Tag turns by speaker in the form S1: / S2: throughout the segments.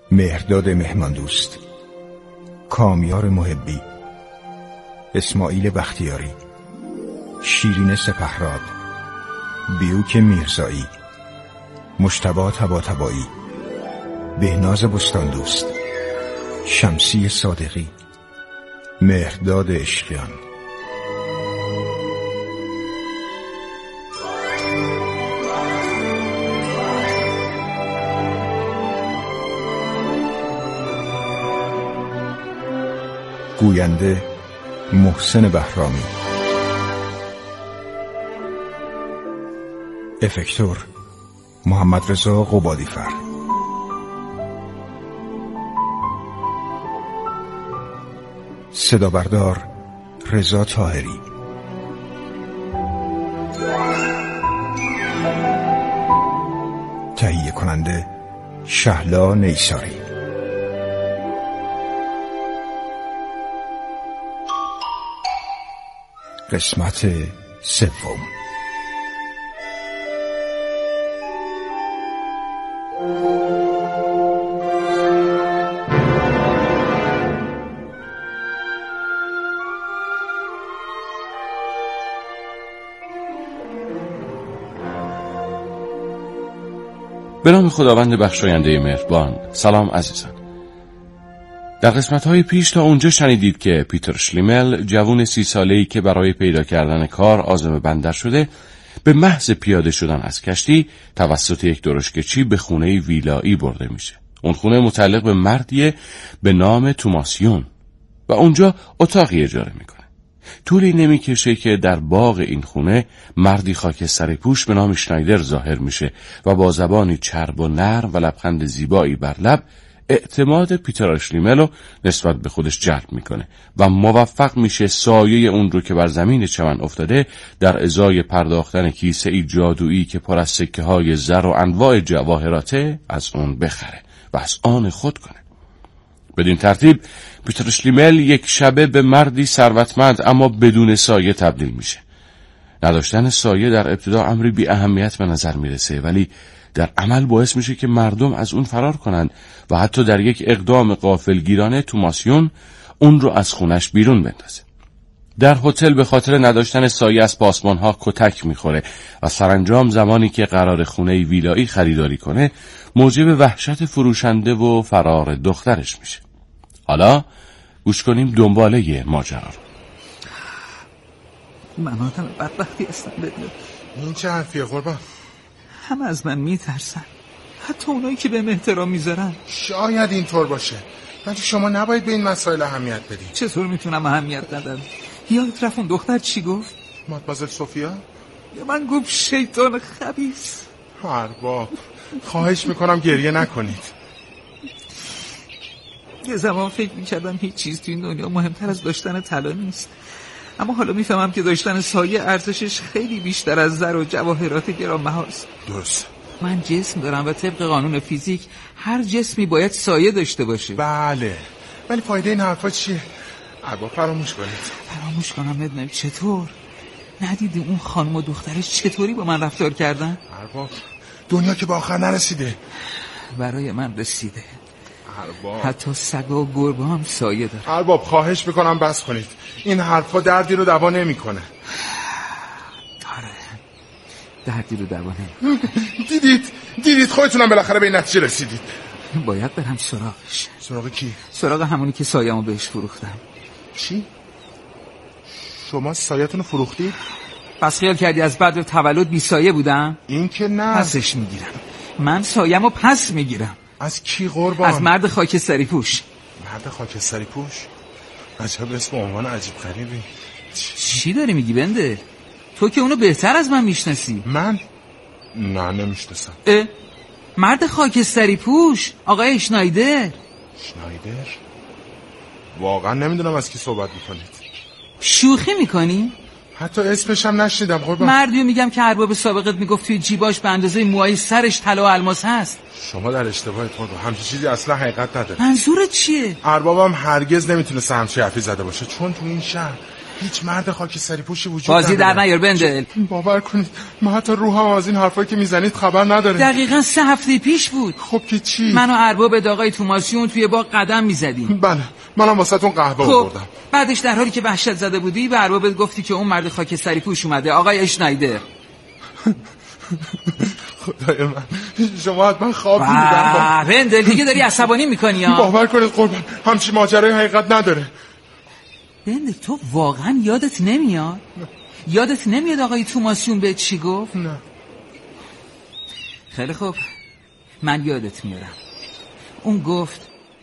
S1: مهرداد مهماندوست، کامیار محبی، اسماعیل بختیاری، شیرین سپهراد، بیوک میرزایی، مجتبی طباطبایی، بهناز بستاندوست، شمسی صادقی، مهرداد عشقیان. گوینده محسن بهرامی. افکتور محمد رضا قبادیفر. صدا بردار رضا طاهری. تهیه کننده شهلا نیساری. قسمت سوم.
S2: به نام خداوند بخشاینده مهربان. سلام عزیزان. در قسمت‌های پیش تا اونجا شنیدید که پیتر شلیمل، جوون 30 ساله‌ای که برای پیدا کردن کار عازم بندر شده، به محض پیاده شدن از کشتی توسط یک درشکچی به خونه ویلایی برده میشه. اون خونه متعلق به مردیه به نام توماسیون و اونجا اتاقی اجاره میکنه. طولی نمیکشه که در باغ این خونه مردی خاکستری پوش به نام شنایدر ظاهر میشه و با زبانی چرب و نرم و لبخند زیبایی بر لب اعتماد پیتر اشلیمل رو نسبت به خودش جلب میکنه و موفق میشه سایه اون رو که بر زمین چمن افتاده در ازای پرداختن کیسه‌ای جادویی که پر از سکه‌های زر و انواع جواهراته از اون بخره و از آن خود کنه. بدین ترتیب پیتر اشلیمل یک شبه به مردی ثروتمند اما بدون سایه تبدیل میشه. نداشتن سایه در ابتدا امری بی اهمیت به نظر میرسه، ولی در عمل باعث میشه که مردم از اون فرار کنند و حتی در یک اقدام غافلگیرانه توماسیون اون رو از خونش بیرون بندازه. در هتل به خاطر نداشتن سایه از پاسبان‌ها کتک میخوره و سرانجام زمانی که قرار خونه ویلایی خریداری کنه موجب وحشت فروشنده و فرار دخترش میشه. حالا گوش کنیم دنباله ماجرا رو.
S3: من آدم بدبختی هستم بدون.
S4: این چه حرفیه قربان؟
S3: همه از من میترسن، حتی اونایی که بهم احترام میذارن.
S4: شاید اینطور باشه، ولی شما نباید به این مسائل اهمیت بدید.
S3: چطور میتونم اهمیت ندم؟ یادت رفت اون دختر چی گفت؟
S4: مادمازل سوفیا؟
S3: یا من گفت شیطان خبیث.
S4: ارباب خواهش میکنم گریه نکنید.
S3: یه زمان فکر میکردم هیچ چیز تو این دنیا مهمتر از داشتن طلا نیست، اما حالا میفهمم که داشتن سایه ارزشش خیلی بیشتر از زر و جواهرات گرانبهاست.
S4: درست.
S3: من جسم دارم و طبق قانون فیزیک هر جسمی باید سایه داشته باشه.
S4: بله، ولی فایده این حرفا چیه؟ ارباب فراموش کنید.
S3: فراموش کنم ندونم چطور؟ ندیدی اون خانم و دخترش چطوری با من رفتار کردن؟
S4: ارباب دنیا که به آخر نرسیده.
S3: برای من رسیده.
S4: ارباب
S3: حتی سگا و گربه هم سایه داره.
S4: ارباب خواهش میکنم بس کنید، این حرفا دردی رو دوا نمیکنه.
S3: داره دردی رو دوا نمیکنه.
S4: دیدید خودتونم بالاخره به این نتیجه رسیدید.
S3: باید برم سراغش.
S4: سراغ کی؟
S3: سراغ همونی که سایه‌مو بهش فروختم.
S4: چی؟ شما سایه‌تون رو فروختید؟
S3: پس خیال کردی از بعد تولد بی سایه بودم؟
S4: این که نه.
S3: پسش میگیرم. من سایه‌مو پس میگیرم.
S4: از کی قربان؟
S3: از مرد خاکستری پوش.
S4: مرد خاکستری پوش؟ عجب اسم عنوان عجیب غریبی.
S3: چی داری میگی بنده؟ تو که اونو بهتر از من میشناسی.
S4: من؟ نه نمیشناسم.
S3: مرد خاکستری پوش، آقای شنایدر.
S4: شنایدر؟ واقعا نمیدونم از کی صحبت میکنید.
S3: شوخی میکنی؟
S4: حتی اسمش هم نشنیدم قربان.
S3: مردیو میگم که ارباب سابقت میگفت توی جیباش به اندازه موهای سرش طلا و الماس هست.
S4: شما در اشتباهید قربان، همچین چیزی اصلا حقیقت نداره.
S3: منظورت چیه؟
S4: اربابم هرگز نمیتونه همچین حرفی زده باشه، چون تو این شهر هیچ مرد خاکستری پوشی وجود
S3: بازی در نیار بندل.
S4: باور کنید من حتی روحم از این حرفایی که میزنید خبر نداره.
S3: دقیقاً 3 هفته پیش بود.
S4: خب که چی؟
S3: من و ارباب آقای توماسیون توی باغ قدم میزدیم.
S4: بله منم واسهتون قهوه آوردم.
S3: بعدش در حالی که وحشت زده بودی به اربابت گفتی که اون مرد خاکستری پوش اومده، آقای اشنایدر.
S4: خدای من شما حتما خواب دیدن.
S3: بندل دیگه داری عصبانی میکنی ها.
S4: باور کنید قربان همچین ماجرای حقیقت نداره.
S3: بندل تو واقعا یادت نمیاد؟ یادت نمیاد آقای توماسیون به چی گفت؟
S4: نه.
S3: خیلی خوب من یادت میارم. اون گفت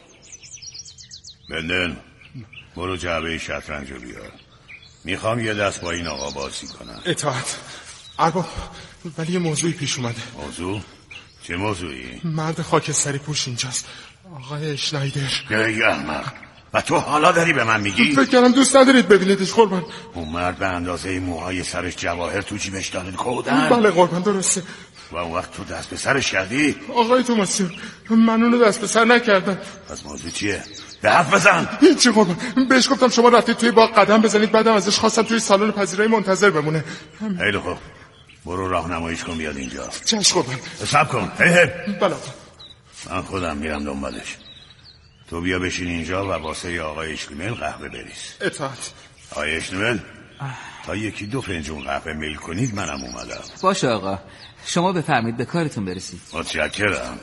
S5: بندل برو جعبه شطرنج رو بیار، میخوام یه دست با این آقا بازی کنم.
S4: اطاعت ارباب، ولی یه موضوعی پیش اومده.
S5: موضوع؟ چه موضوعی؟
S4: مرد خاکستری پوش اینجاست، آقای اشنایدر.
S5: ای احمق، و تو حالا داری به من میگی؟
S4: فکر کردم دوست ندارید ببینیدش قربان.
S5: اون مرد به اندازه موهای سرش جواهر تو جیبش داره کودن.
S4: بله قربان درسته.
S5: و اون وقت تو دست به سرش کردی؟
S4: آقای توماسیون من اونو دست به سر نکردم.
S5: پس موضوع چیه؟ به حرف بزن.
S4: هیچی قربان، بهش گفتم شما رفتید توی باغ قدم بزنید، بعدم ازش خواستم توی سالن پذیرایی منتظر بمونه.
S5: خیلی خوب برو راهنماییش کن بیاد اینجا.
S4: چشم قربان.
S5: صبر کن.
S4: بله
S5: من خودم میرم دنبالش. تو بیا بشین اینجا و واسه آقای اشنایدر قهوه بریز.
S4: اطاعت.
S5: آقای اشنایدر تا 1-2 فنجون قهوه میل کنید منم اومدم.
S3: باشه آقا، شما بفرمایید به کارتون برسید.
S5: متشکرم.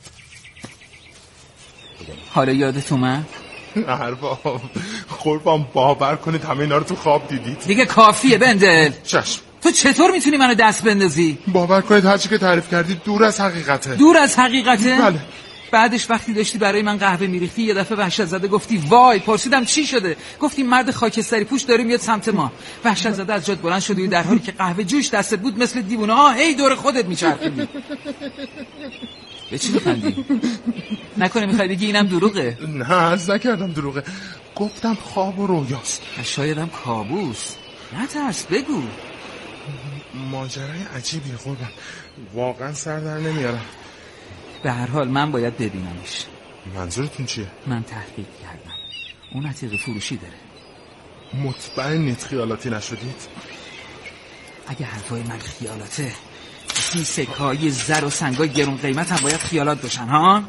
S3: حالا یادت اومد؟
S4: ارباب قربان باور کنید همه اینا رو تو خواب دیدید.
S3: دیگه کافیه بندل.
S4: چشم.
S3: تو چطور میتونی منو دست بندازی؟
S4: باور کنید هرچی که تعریف کردید دور از حقیقته.
S3: دور از حقیقته؟
S4: بله.
S3: بعدش وقتی داشتی برای من قهوه میریختی یه دفعه وحشت زده گفتی وای. پرسیدم چی شده؟ گفتی مرد خاکستری پوش داره میاد سمت ما. وحشت زده از جات بلند شدی در حالی که قهوه جوش دستت بود مثل دیوونه ها هی دور خودت میچرخیدی. به چی میخندی؟ نکنه میخوای بگی اینم دروغه؟
S4: نه عرض نکردم دروغه، گفتم خواب و رویاست.
S3: شایدم کابوس. نترس بگو.
S4: ماجرای عجیبیه قربان، واقعا سر در نمیارم.
S3: به هر حال من باید ببینمش.
S4: منظورتون چیه؟
S3: من تحقیق کردم، اون عتیقه فروشی داره.
S4: مطمئنید خیالاتی نشدید؟
S3: اگه حرفای من خیالاته این سکه‌های زر و سنگای گرون قیمت هم باید خیالات باشن ها؟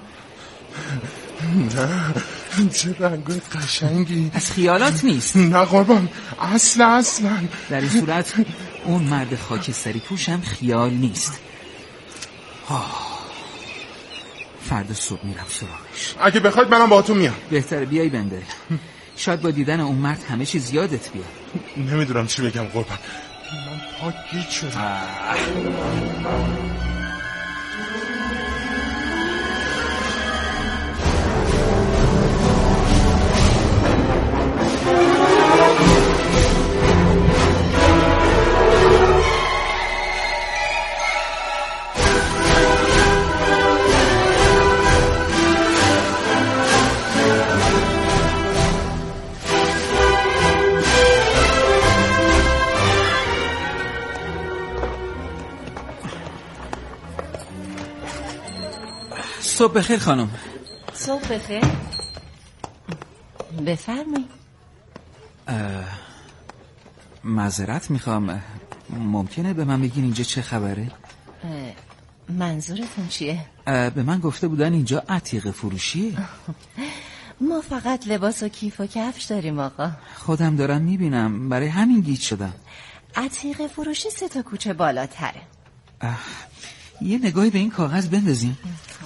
S4: نه چه رنگای قشنگی.
S3: از خیالات نیست؟
S4: نه قربان اصلا.
S3: در این صورت اون مرد خاکستری پوش هم خیال نیست. فردا صبح میرم سراغش.
S4: اگه بخواید منم باهاتون میام.
S3: بهتره بیای بنده. شاید با دیدن اون مرد همه چیز یادت بیاد.
S4: نمیدونم چی بگم قربان، من پاک گیج شدم.
S3: صبح بخیر خانم.
S6: صبح بخیر. بفرمایید.
S3: معذرت میخوام، ممکنه به من بگین اینجا چه خبره؟
S6: منظورتون چیه؟
S3: به من گفته بودن اینجا عتیقه فروشیه.
S6: ما فقط لباس و کیف و کفش داریم آقا.
S3: خودم دارم میبینم، برای همین گیج شدم.
S6: عتیقه فروشی 3 کوچه بالاتره.
S3: یه نگاهی به این کاغذ بندازیم.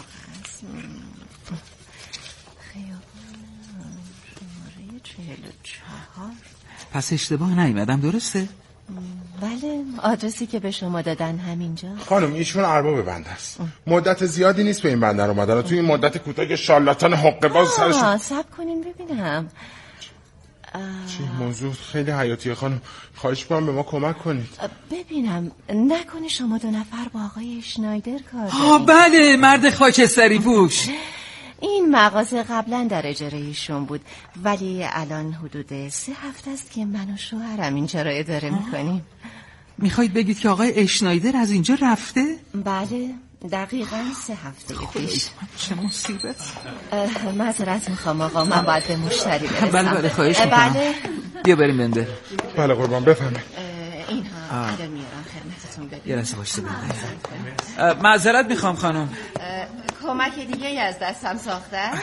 S6: شماره 44.
S3: پس اشتباه نیومدم درسته؟
S6: بله، آدرسی که به شما دادن همینجا.
S4: خانم ایشون ارباب بنده است. مدت زیادی نیست به این بندر اومدن و توی این مدت کوتاه شارلاتان حقه باز سرشون.
S6: صبر کنین ببینم.
S4: چی موضوع خیلی حیاتیه خانم، خواهش می‌کنم به ما کمک کنید.
S6: ببینم نکنه شما 2 نفر با آقای اشنایدر کار دارید؟
S3: بله، مرد خاکستری پوش.
S6: این مغازه قبلا در اجاره ایشون بود، ولی الان حدود 3 هفته است که من و شوهرم اینجا رو اداره میکنیم.
S3: میخواید بگید که آقای اشنایدر از اینجا رفته؟
S6: بله، دقیقاً 3 هفته پیش.
S3: چه مصیبت.
S6: معذرت میخوام آقا، من باید به مشتری برسم.
S3: بله خواهش میکنم.
S6: بله
S3: بیا بریم بندل.
S4: بله قربان بفهمه.
S6: اینها الان میارم خدمتتون. ببینید
S3: یه لحظه باشید بندل. معذرت میخوام خانم.
S6: کمک دیگه از دستم ساخته است؟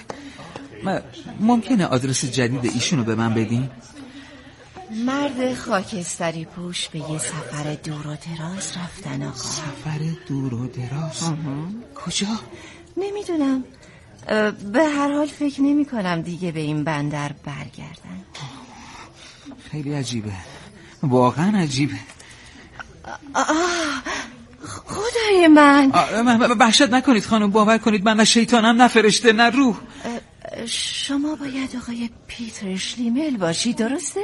S3: ممکنه آدرس جدید ایشونو به من بدین؟
S6: مرد خاکستری پوش به یه سفر دور و دراز رفتن آقا.
S3: سفر دور و دراز؟ کجا؟
S6: نمیدونم، به هر حال فکر نمی کنم دیگه به این بندر برگردن.
S3: خیلی عجیبه، واقعا عجیبه.
S6: خدای من
S3: وحشت نکنید خانم، باور کنید من نه شیطانم نه فرشته نه روح.
S6: شما باید آقای پیتر شلیمل باشی، درسته؟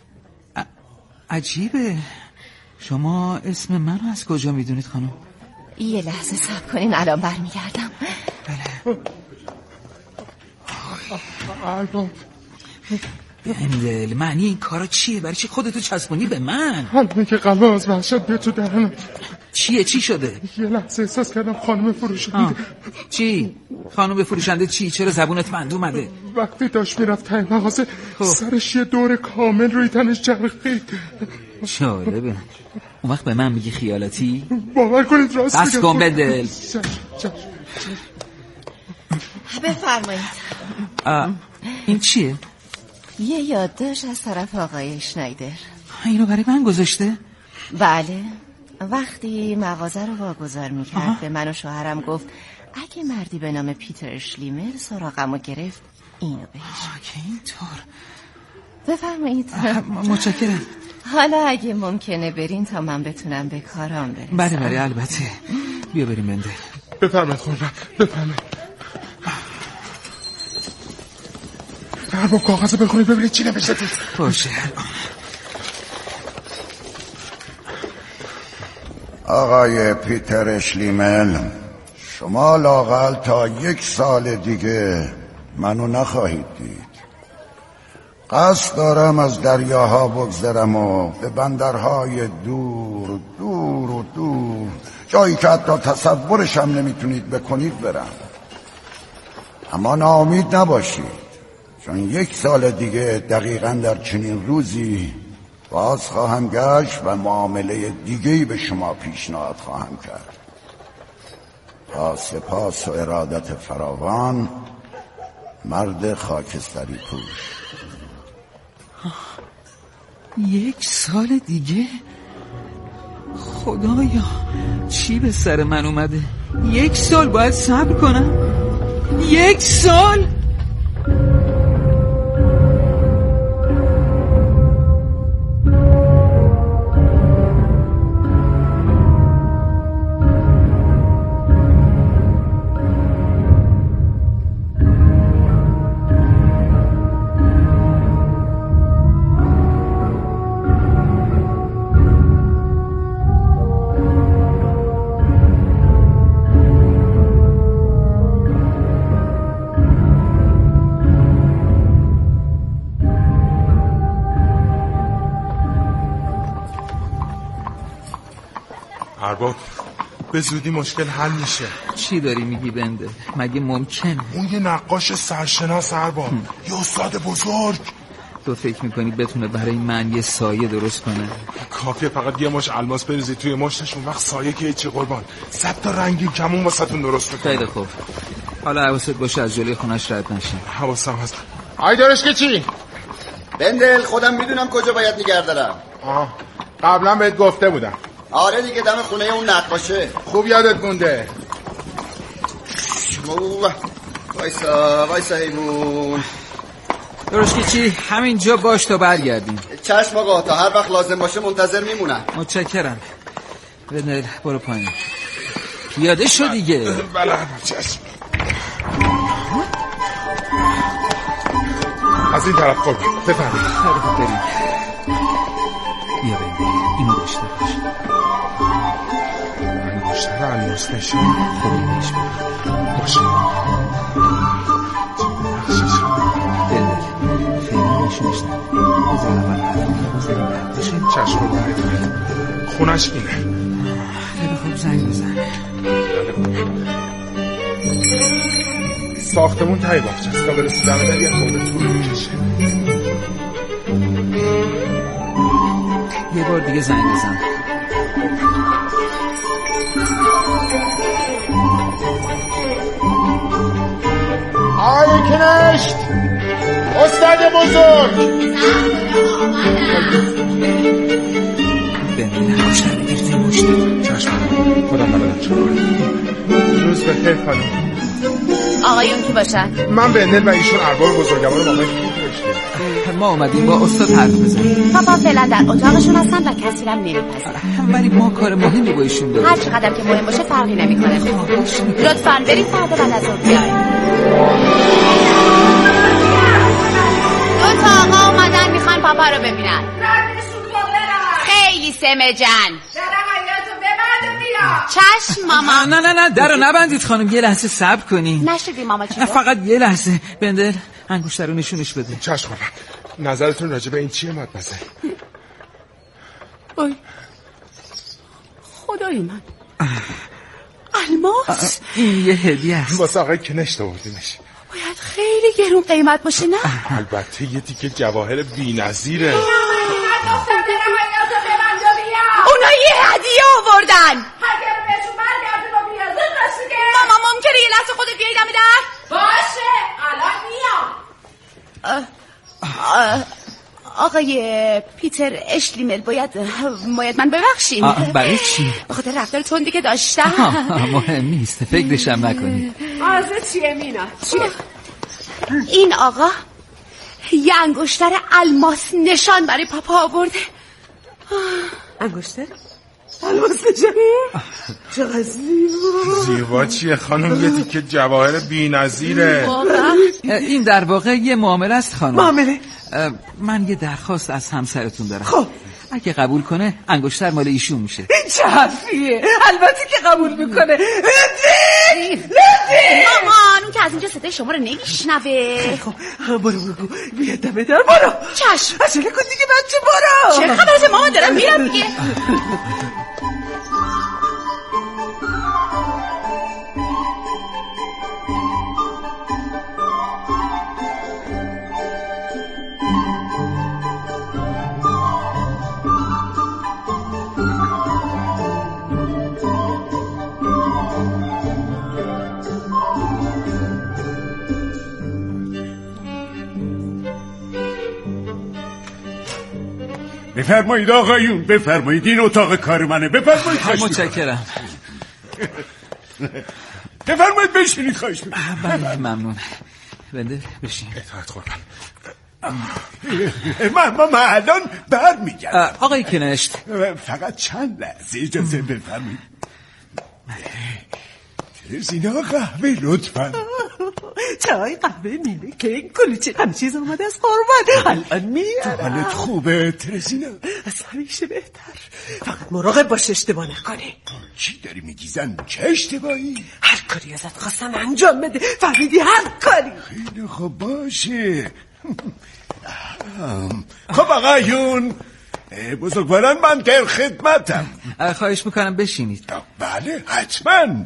S3: عجیبه، شما اسم منو از کجا میدونید خانم؟
S6: یه لحظه صبر کنین، الان برمیگردم.
S3: بله. بندل، معنی این کارا چیه؟ برای چی خودتو چسبونی به من؟
S4: الان که قلبم از وحشت بیاد تو دهنم.
S3: چیه؟ چی شده؟
S4: یه لحظه احساس کردم خانم فروشنده.
S3: چی؟ خانم فروشنده چی؟ چرا زبونت بند اومده؟
S4: وقتی داشت میرفت ته مغازه سرش یه دور کامل روی تنش چرخید.
S3: جالبه. اون وقت به من میگی خیالاتی؟
S4: باور کنید راست میگم.
S3: بس کن بندل.
S6: بفرمایید.
S3: این چیه؟
S6: یه یادداشت از طرف آقای شنایدر.
S3: اینو برای من گذاشته؟
S6: بله، وقتی مغازه رو واگذار میکرد به من و شوهرم گفت اگه مردی به نام پیتر شلیمل سراغمو گرفت اینو بهش.
S3: که اینطور.
S6: بفرمایید.
S3: متشکرم.
S6: حالا اگه ممکنه برین تا من بتونم به کارام برسم.
S3: بله البته. بیا بریم بنده.
S4: بفرمایید خانم، بفرمایید. با کاغذ بخونید ببینید چی نوشته توش.
S3: باشه.
S5: آقای پیتر شلیمل، شما لااقل تا 1 سال دیگه منو نخواهید دید. قصد دارم از دریاها بگذرم و به بندرهای دور جایی که حتی تصورش هم نمیتونید بکنید برم. اما ناامید نباشید، چون 1 سال دیگه دقیقاً در چنین روزی باز خواهم گشت و معامله دیگه‌ای به شما پیشنهاد خواهم کرد. با سپاس و ارادت فراوان، مرد خاکستری پوش.
S3: 1 سال دیگه؟ خدایا چی به سر من اومده؟ 1 سال باید صبر کنم؟ 1 سال؟
S4: ارباب به زودی مشکل حل میشه.
S3: چی داری میگی بنده؟ مگه ممکنه؟
S4: اون یه نقاش سرشناس ارباب، یه استاد بزرگ.
S3: تو فکر میکنی بتونه برای من یه سایه درست کنه؟
S4: کافیه فقط یه مش الماس بریزی توی مشتش، اون وقت سایه که چه قربان 100 تا رنگین کمون واسهتون درست میکنه.
S3: خیلی خوب، حالا حواست باشه از جلوی خونش رد نشی.
S4: حواسم هست. ای دارش که چی؟
S7: بندل، خودم میدونم کجا باید نگه دارم.
S4: قبلا بهت گفته بودم.
S7: آره دیگه، دم خونه اون نقاشه.
S4: خوب یادت مونده.
S7: وایسا حیوان.
S3: درست که چی؟ همینجا باش تا برگردیم.
S7: چشم آقا، تا هر وقت لازم باشه منتظر میمونم.
S3: متشکرم. بنر برو پایین. پیاده شو دیگه.
S4: بله چشم. از این طرف خود بفرمایید.
S3: بریم. بیا بریم. اینو داشته باش.
S4: بیشتر الماس بشه.
S3: خودی بهش
S4: باشه. نقشش
S3: بنر خیلی نشونش نده. بذار اول حرفم بزنیم رد بشه.
S4: چشم باید خونش اینه.
S3: خیلی خوب زنگ بزن.
S4: بله ساختمون تایی باغچه است. تا برسی دمه در یه خورده طول میکشه.
S3: یه بار دیگه زنگ بزن.
S4: آقای کنشت، استاد بزرگ.
S3: بنده نکشتر بگیرده مشتی.
S4: چشم خودم نبرد شما. روز بخیر خانم.
S6: آقایون کی باشن؟
S4: من بندل و ایشون ارباب بزرگوار آقای پیتر.
S3: ما اومدیم با استاد حرف بزنیم.
S6: پاپا فعلا در اتاقشون هستن و کسی هم نمیپذیرن.
S3: ولی ما کار مهمی با ایشون داریم.
S6: هر چقدر که مهم باشه فرقی نمیکنه. لطفاً برید فردا بعد از ظهر بیاین. دو تا آقا اومدن میخوان پاپا رو ببینن. خیلی سمجن. چشم ماما.
S3: نه درو نبندید خانم، یه لحظه صبر کنین.
S6: نشدی ماما چی گفت؟
S3: فقط یه لحظه. بندل انگشتر رو نشونش بده.
S4: چشم خانم. نظرتون راجع به این چیه مادمزل؟
S8: آی خدای من، الماس.
S3: این یه هدیه است.
S4: واسه آقای کنشت آوردیمش.
S8: باید خیلی گرون قیمت باشه نه؟
S4: البته یه تیکه جواهر بی‌نظیره.
S6: اونا یه هدیه آوردن. ماما ممکنه یه لحظه خودت بیایی دم در؟
S9: باشه الان میام.
S6: آقای پیتر اشلیمل باید من ببخشین.
S3: برای چی؟
S6: به خاطر رفتار تندی که داشتم.
S3: مهم نیست، فکرشم نکنی.
S8: عرضه چیه مینا؟ چیه؟
S6: این آقا یه انگشتر الماس نشان برای پاپا آورده.
S8: انگشتر؟ الماس نشان؟ چقدر
S4: زیبا چیه خانم؟ یه تیکه جواهر بی‌نظیره.
S3: این در واقع یه معامله است خانم.
S8: معامله؟
S3: من یه درخواست از همسرتون دارم.
S8: خب
S3: اگه قبول کنه انگشتر مال ایشون میشه.
S8: این چه حرفیه؟ البته که قبول میکنه.
S6: مامان اون که از اینجا صدای شما رو نمیشنوه.
S8: خب برو بیا دمه در برو.
S6: چشم
S8: عجله کن دیگه بچه برو.
S6: چه خبرته مامان؟ دارم میرم دیگه.
S10: بفرمایید آقایون، بفرمایید، این اتاق کار منه. بفرمایید.
S3: متشکرم.
S10: بفرمایید بشینید. خواهش می‌کنم.
S3: بله ممنون. بنده بشین.
S4: اطاعت قربان.
S10: من الان برمیگردم.
S3: آقای کنشت
S10: فقط چند لحظه اجازه بفرمایید. ترزینا قهوه لطفا.
S8: چای، قهوه، میله، کیک، کلوچه، همه چیز آمده از قربان. الان میارم.
S10: حالت خوبه ترزینا؟
S8: از همیشه بهتر. فقط مراقب باش اشتباه نکنی.
S10: چی داری میگی زن؟ چه اشتباهی؟
S8: هر کاری ازت خواستم انجام بده. فهمیدی؟ هر کاری.
S10: خیلی خوب باشه. خب آقایون بزرگواران، من در خدمتم.
S3: خواهش میکنم بشینید.
S10: بله حتما.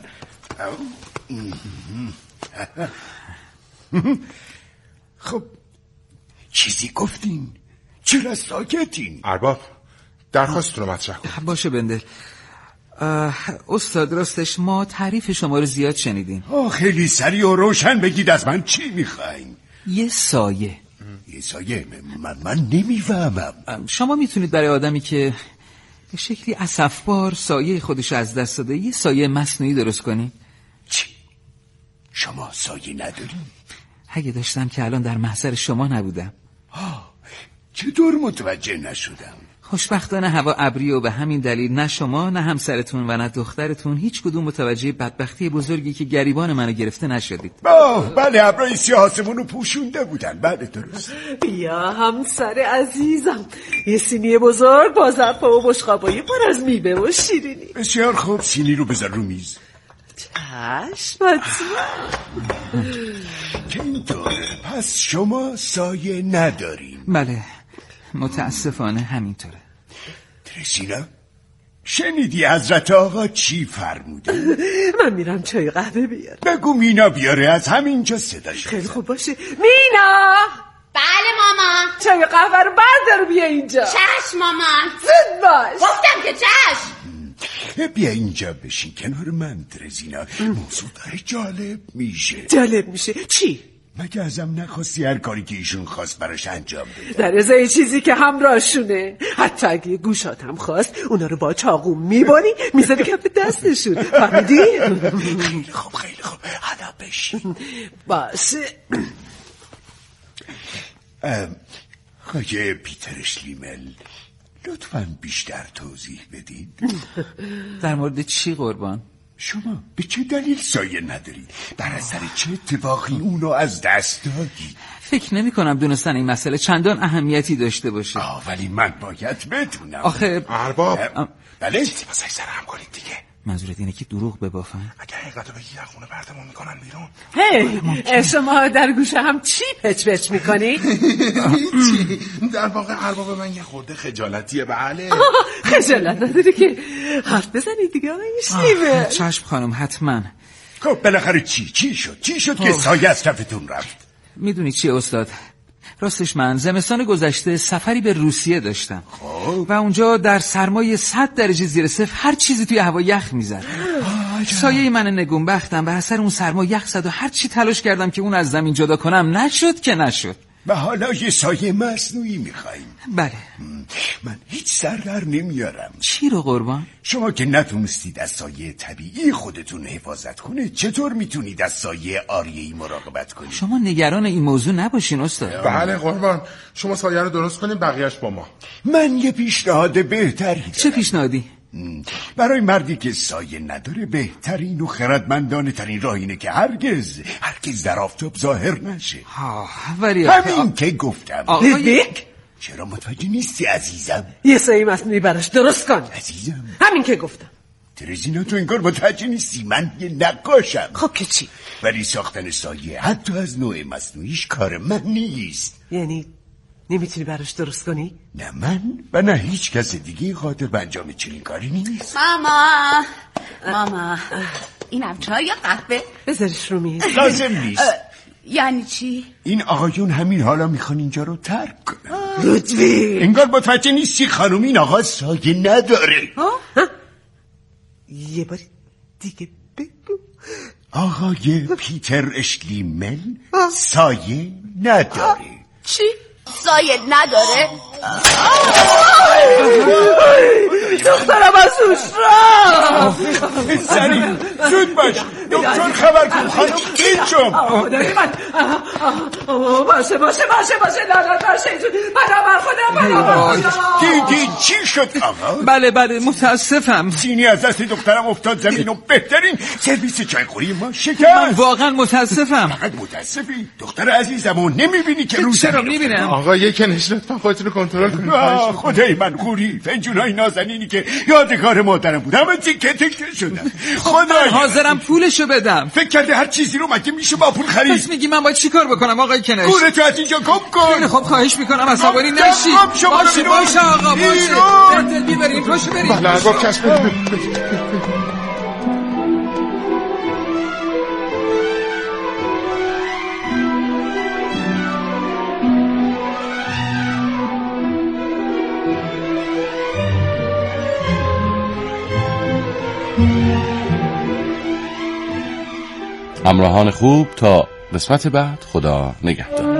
S10: خب چیزی گفتین؟ چرا ساکتین؟
S4: ارباب درخواستتون رو مطرح کن.
S3: باشه بندل. استاد راستش ما تعریف شما رو زیاد شنیدیم.
S10: خیلی سریع و روشن بگید از من چی میخواین؟
S3: یه سایه.
S10: یه سایه؟ من نمیفهمم.
S3: شما میتونید برای آدمی که به شکلی اسفبار سایه خودش از دست داده یه سایه مصنوعی درست کنی؟
S10: چی؟ شما سایه ندارین؟
S3: اگه داشتم که الان در محضر شما نبودم.
S10: چطور متوجه نشدم؟
S3: خوشبختانه هوا ابری و به همین دلیل نه شما نه همسرتون و نه دخترتون هیچ کدوم متوجه بدبختی بزرگی که گریبان منو گرفته نشدید.
S10: بله ابرای سیاه آسمون رو پوشونده بودن. بله درست.
S8: بیا همسر عزیزم، یه سینی بزرگ با ظرفا و بشقابای پر از میوه و شیرینی.
S10: بسیار خوب، سینی رو بذار رو میز.
S8: چشم حتما.
S10: که اینطوره، پس شما سایه ندارین؟
S3: بله متاسفانه همینطوره.
S10: ترزینا شنیدی حضرت آقا چی فرمودن؟
S8: من میرم چای قهوه بیارم.
S10: بگو مینا بیاره، از همینجا صداش
S8: خیلی خوب باشه. مینا.
S9: بله مامان.
S8: چای قهوه رو بردار بیا اینجا.
S9: چشم مامان.
S8: زود باش.
S9: گفتم که چشم.
S10: بیا اینجا بشین کنار من ترزینا. موضوع داره جالب میشه.
S8: جالب میشه چی؟
S10: مگه ازم نخواستی هر کاری که ایشون خواست براش انجام بده؟
S8: در ازای چیزی که همراهشونه. حتی اگه گوشاتم خواست اونا رو با چاقو میبانی میذاری کف دستشون. فهمیدی؟
S10: خیلی خوب حالا بشین.
S8: باشه.
S10: آقای پیتر شلیمل، لطفاً بیشتر توضیح بدید.
S3: در مورد چی قربان؟
S10: شما به چه دلیل سایه ندارید؟ بر اثر چه اتفاقی اونو از دست دادید؟
S3: فکر نمی کنم دونستن این مسئله چندان اهمیتی داشته باشه.
S10: ولی من باید بدونم.
S3: آخه
S4: ارباب
S10: بله؟
S4: واسه سر هم کنید دیگه.
S3: منظورت اینه که دروغ ببافن؟
S4: اگه حقیقتو بگی در خونه پرتمون میکنن بیرون.
S8: هی شما در گوشه هم چی پچ پچ میکنی؟
S4: چی؟ در واقع ارباب من یه خورده خجالتیه. بله
S8: خجالت نداری که حرف بزنید دیگه آقای شلیمل.
S3: چشم خانم حتما.
S10: خب بالاخره چی شد که سایه از کفتون رفت؟
S3: میدونی چی استاد؟ راستش من زمستان گذشته سفری به روسیه داشتم و اونجا در سرمای 100 درجه زیر صفر هر چیزی توی هوا یخ میزد. سایه من نگونبختم بر اثر اون سرما یخ زد و هر چی تلاش کردم که اون از زمین جدا کنم نشد.
S10: و حالا یه سایه مصنوعی میخواییم؟
S3: بله.
S10: من هیچ سر در نمیارم.
S3: چی رو قربان؟
S10: شما که نتونستید از سایه طبیعی خودتون حفاظت کنه، چطور میتونید از سایه آریه‌ای مراقبت کنید؟
S3: شما نگران این موضوع نباشین استاد.
S4: بله قربان، شما سایه رو درست کنید، بقیهش با ما.
S10: من یه پیشنهاد بهتری دارم.
S3: چه پیشنهادی؟
S10: برای مردی که سایه نداره بهترین و خردمندانه ترین راه اینه که هرگز در آفتاب ظاهر نشه.
S3: ولی
S10: همین که گفتم.
S8: دیک؟
S10: چرا متوجه نیستی عزیزم؟
S8: یه سایه مصنوعی براش درست کن
S10: عزیزم.
S8: همین که گفتم.
S10: ترزینا تو انگار متوجه نیستی، من یه نقاشم.
S8: خب که چی؟
S10: ولی ساختن سایه حتی از نوع مصنوعیش کار من نیست.
S8: یعنی نمیتونی براش درست کنی؟
S10: نه من و نه هیچ کس دیگه قادر به انجام چنین کاری نیست.
S9: ماما اینم چای یا قهوه؟
S8: بذارش رو میز.
S10: لازم نیست.
S9: یعنی چی؟
S10: این آقایون همین حالا میخوان اینجا رو ترک کنن.
S8: لطفی
S10: انگار متوجه نیستی خانم، این آقا سایه نداره.
S8: یه بار دیگه بگو.
S10: آقای پیتر اشلیمل سایه نداره.
S9: چی؟ سایه نداره؟
S8: دخترم از اوش را
S10: سریع زود باش، دکتر خبر کن. خانم گیل شم.
S8: خدای من باشه لعنت باشه بنابر خودم.
S10: دیدی چی شد آقا؟
S3: بله متاسفم.
S10: سینی از دست دخترم افتاد زمین و بهترین سرویس چایخوری ما شکست.
S3: من واقعا متاسفم.
S10: فقط متاسفی؟ دختر عزیزم و نمیبینی که روز
S3: چرا میبینم؟
S4: آقا یکنش لطفا خودتون رو کنترل کنید.
S10: خدای من خوری فنجونای نازنینی که یادگار مادرم بود همه تیکه شدن.
S3: خدای حاضرم پولشو بدم.
S10: فکر کرده هر چیزی رو مگه میشه با پول خرید؟
S3: پس میگی من باید چیکار بکنم آقای کنش؟
S10: گورتو از اینجا گم کن.
S3: خب خواهش میکنم عصبانی نشی. باشه آقا باشه. بریم پاشو بریم.
S4: بله ارباب کسب.
S2: همراهان خوب تا قسمت بعد خدا نگهدار.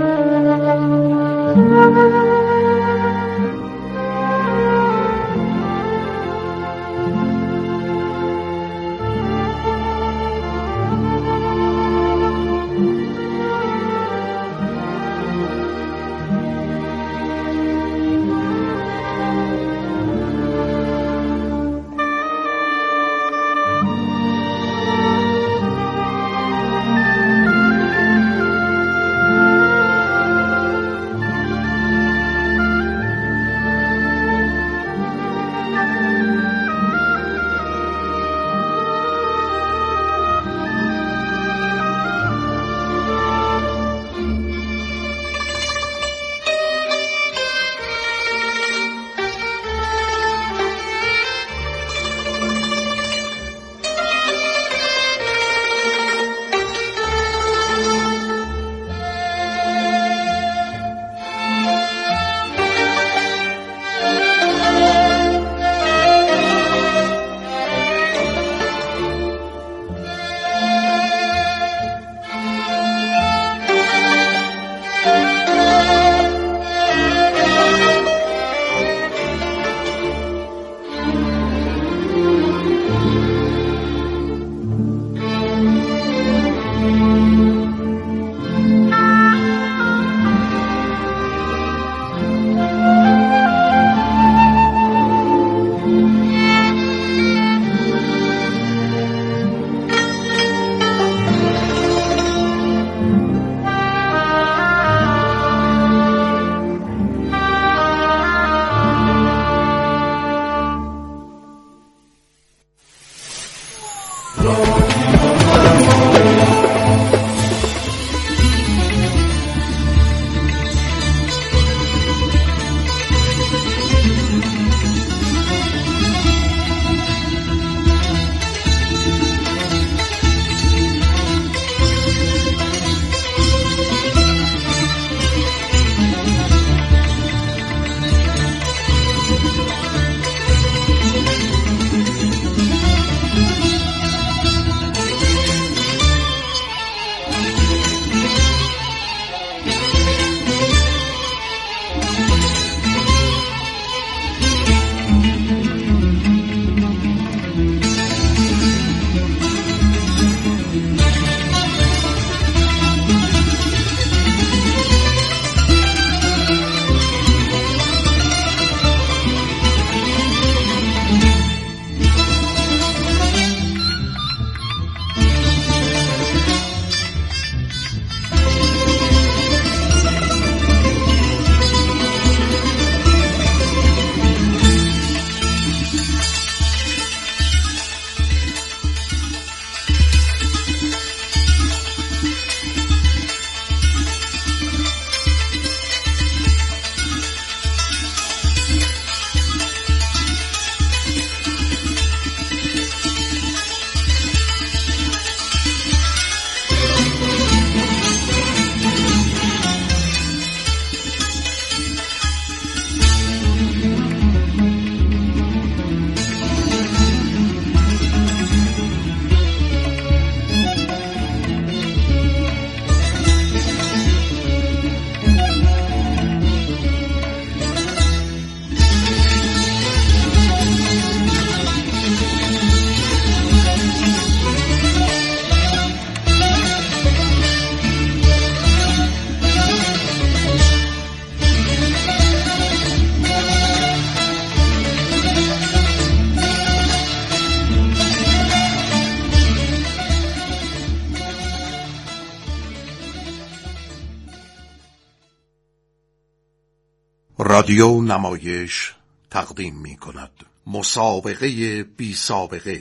S11: رادیو نمایش تقدیم می کند مسابقه بی سابقه.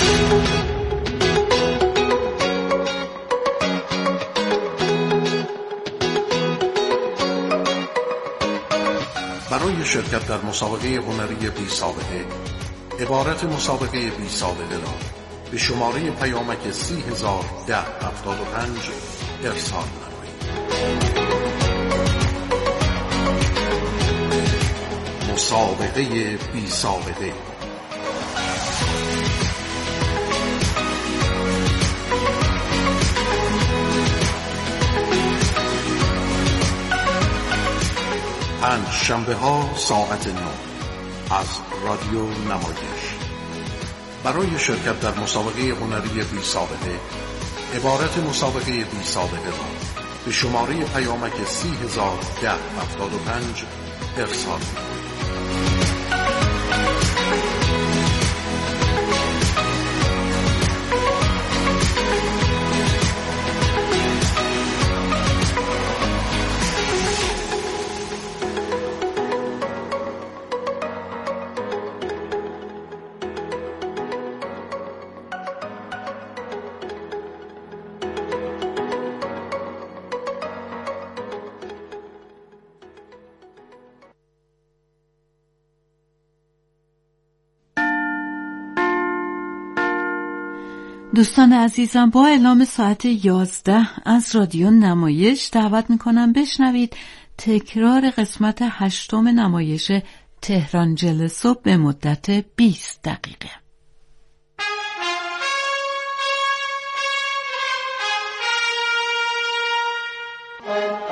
S11: برای شرکت در مسابقه هنری بی سابقه عبارت مسابقه بی سابقه را به شماره پیامک 301075 ارسال نمایید. مسابقه بی سابقه. پنجشنبه ها ساعت 9 از رادیو نمایش. برای شرکت در مسابقه هنری بی سابقه عبارت مسابقه بی سابقه را به شماره پیامک 301075 ارسال کنید.
S12: دوستان عزیزم، با اعلام ساعت 11 از رادیو نمایش دعوت میکنم بشنوید تکرار قسمت 8 نمایش تهران جلسو به مدت 20 دقیقه.